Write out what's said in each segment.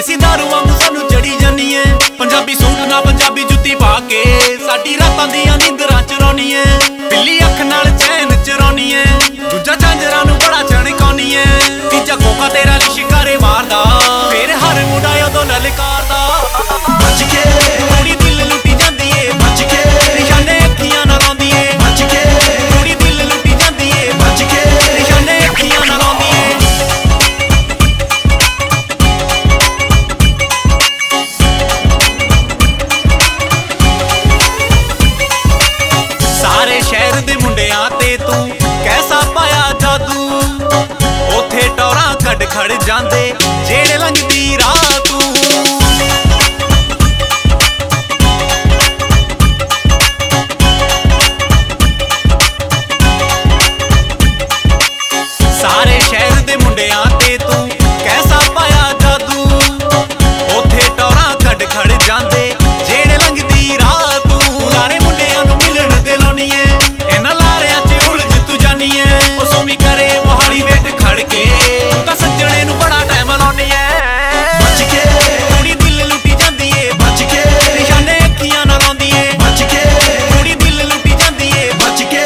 ਦੇਸੀ ਦਾਰੂ ਵਾਂਗੂ ਸਾਨੂੰ ਚੜੀ ਜਾਨੀ ਐ। ਪੰਜਾਬੀ ਸੂਟ ਨਾ ਪੰਜਾਬੀ ਜੁੱਤੀ ਪਾ ਕੇ ਸਾਡੀ ਰਾਤਾਂ ਦੀਆਂ ਨੀਂਦਰਾਂ ਚੁਰਾਉਣੀ ਐ। ਬਿੱਲੀ ਅੱਖ ਨਾਲ ਚੈਨ ਚੁਰਾਉਣੀ ਐ। ਦੂਜਾ ਝਾਂਜਰਾਂ ਨੂੰ ਬੜਾ ਚਣਕਾਉਣੀ ਐ। ਤੀਜਾ ਕੋਕਾ ਤੇਰਾ ਲਿਸ਼ਕਾਰੇ ਮਾਰਦਾ, ਫੇਰ ਹਰ ਮੁੰਡਾ ਉਦੋਂ ਲਲਕਾਰਦਾ। ਬਚ ਕੇ ਕੁੜੀ ਦਿਲ ਲੁੱਟੀ ਜਾਂਦੀ ਏ, ਬਚ ਕੇ ਨਿਸ਼ਾਨੇ ਅੱਖੀਆਂ ਨਾਲ ਲਾਉਂਦੀ ਏ। ਬਚ ਕੇ ਕੁੜੀ ਦਿਲ ਲੁੱਟੀ ਜਾਂਦੀ ਏ, ਬਚ ਕੇ ਨਿਸ਼ਾਨੇ ਅੱਖੀਆਂ ਨਾਲ ਲਾਉਂਦੀ ਏ। ਸਾਰੇ ਸ਼ਹਿਰ ਦੇ ਮੁੰਡਿਆਂ ਤੇ ਤੂੰ ਕੈਸਾ ਪਾਇਆ ਜਾਦੂ। ਉੱਥੇ ਟੌਰਾਂ ਕੱਢ ਖੜ ਜਾਂਦੇ ਜਿਹੜੇ ਲੰਘਦੀ ਰਾਹ ਤੂੰ। ਸਾਰੇ ਸ਼ਹਿਰ ਦੇ ਮੁੰਡਿਆਂ ਤੇ ਤੂੰ ਕੈਸਾ ਪਾਇਆ ਜਾਦੂ। ਉੱਥੇ ਟੌਰਾਂ ਕੱਢ ਖੜ ਜਾਂਦੇ ਜਿਹੜੇ ਲੰਘਦੀ ਰਾਹ ਤੂੰ। ਲਾਰੇ ਮੁੰਡਿਆਂ ਨੂੰ ਮਿਲਣ ਦੇ ਲਾਉਣੀ ਏ, ਇਹਨਾਂ ਲਾਰਿਆਂ 'ਚ ਉਲਝ ਤੂੰ ਜਾਨੀ ਏ। ਉਹ ਸੋਮੀ ਕਰੇ ਮੋਹਾਲੀ ਵੇਟ ਖੜ ਕੇ ਤੂੰ ਤਾਂ ਸੱਜਣੇ ਨੂੰ ਬੜਾ ਟਾਈਮ ਲਾਉਣੀ ਏ। ਬਚ ਕੇ ਕੁੜੀ ਦਿਲ ਲੁੱਟੀ ਜਾਂਦੀ ਏ, ਬਚ ਕੇ ਨਿਸ਼ਾਨੇ ਅੱਖੀਆਂ ਨਾਲ ਲਾਉਂਦੀ ਏ। ਬਚ ਕੇ ਕੁੜੀ ਦਿਲ ਲੁੱਟੀ ਜਾਂਦੀ ਏ। ਬਚ ਕੇ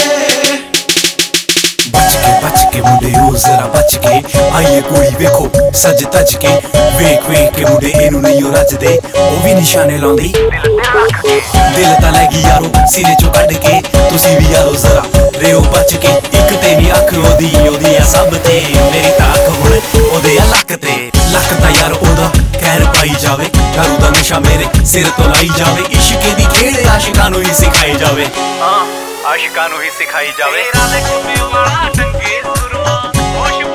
ਬਚ ਕੇ ਮੁੰਡੇ ਉਹ ਜ਼ਰਾ ਬਚ ਕੇ ਆਈਏ ਕੁੜੀ ਵੇਖੋ ਸੱਜ ਤੱਜ ਕੇ। ਵੇਖ ਵੇਖ ਕੇ ਮੁੰਡੇ ਇਹਨੂੰ ਨਹੀਂ ਉਹ ਰੱਜਦੇ, ਉਹ ਵੀ ਨਿਸ਼ਾਨੇ ਲਾਉਂਦੀ ਦਿਲ ਤਾਂ ਲੈ ਗਈ ਯਾਰੋ ਸਿਰੇ ਚੋਂ ਕੱਢ ਕੇ। ਤੁਸੀਂ ਵੀ ਯਾਰੋ ਜ਼ਰਾ ਰਿਓ ਬਚ ਕੇ। ਇੱਕ ਤੇ ਨੀ ਅੱਖ ਉਹਦੀ ਆ ਸਭ ਤੇ, ਮੇਰੀ ਤਾਂ ਅੱਖ ਹੁਣ ਉਹਦੇ ਆ ਲੱਕ ਤੇ। ਲੱਕ ਤਾਂ ਯਾਰ ਉਹਦਾ ਕਹਿਰ ਪਾਈ ਜਾਵੇ, ਦਾਰੂ ਦਾ ਨਸ਼ਾ ਮੇਰੇ ਸਿਰ ਤੋਂ ਲਾਈ ਜਾਵੇ। ਇਸ਼ਕੇ ਦੀ ਖੇਡ ਆਸ਼ਿਕਾਂ ਨੂੰ ਹੀ ਸਿਖਾਈ ਜਾਵੇ, ਆਸ਼ਿਕਾਂ ਨੂੰ ਹੀ ਸਿਖਾਈ ਜਾਵੇ। ਤੇਰਾ ਦੇ ਕੁੰਮੇ ਵਾਲਾ ਟੰਗੇ ਸੁਰਮਾ, ਹੋਸ਼